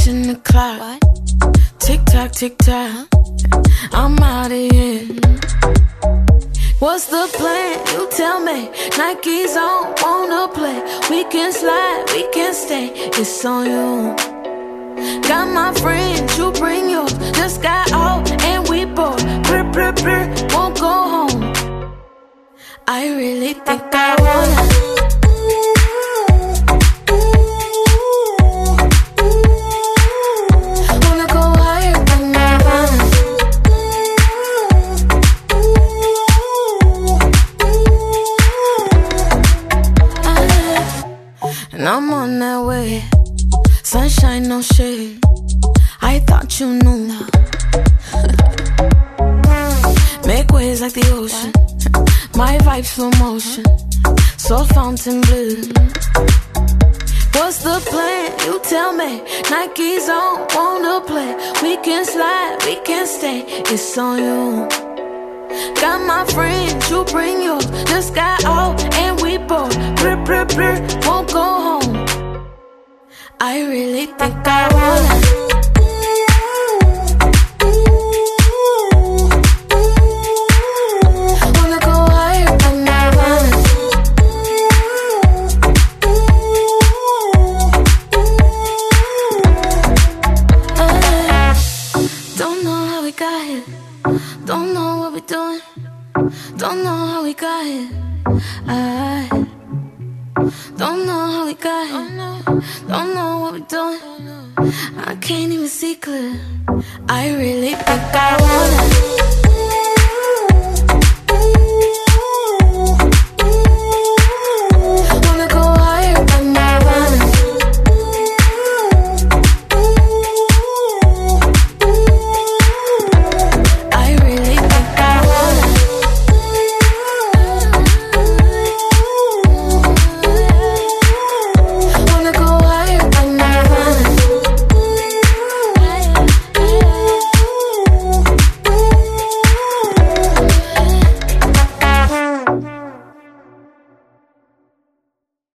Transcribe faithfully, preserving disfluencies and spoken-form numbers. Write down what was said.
watching the clock. Tick tock, tick tock. I'm out of here. What's the plan? You tell me. Nike's on, wanna play. We can slide, we can stay. It's on you. Got my friends, you bring yours. Just got off and we bored. Brr, brr, brr, won't go home. I really think I wanna. Wanna go higher than Nirvana. And I'm on that way. Sunshine, no shade. I thought you knew. Make waves like the ocean. My vibes slow motion. So fountain blue. What's the plan? You tell me. Nike's on, wanna play. We can slide, we can stay. It's on you. Got my friends, you bring yours. Just got off and we bored. Brr, brr, brr, won't go home. I really think I wanna. Wanna go higher than Nirvana. I don't know how we got here. Don't know what we're doing. Don't know how we got here. I don't know how we got here. Don't know what we're doing. I can't even see clear. I really think I wanna.